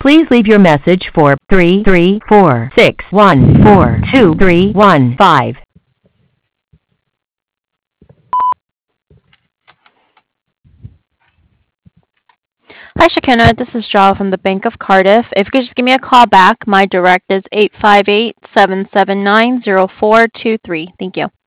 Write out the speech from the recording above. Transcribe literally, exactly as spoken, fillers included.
Please leave your message for three three four six one four two three one five. Hi, Shakina. This is Jaw from the Bank of Cardiff. If you could just give me a call back, my direct is eight five eight, seven seven nine, zero four two three. Thank you.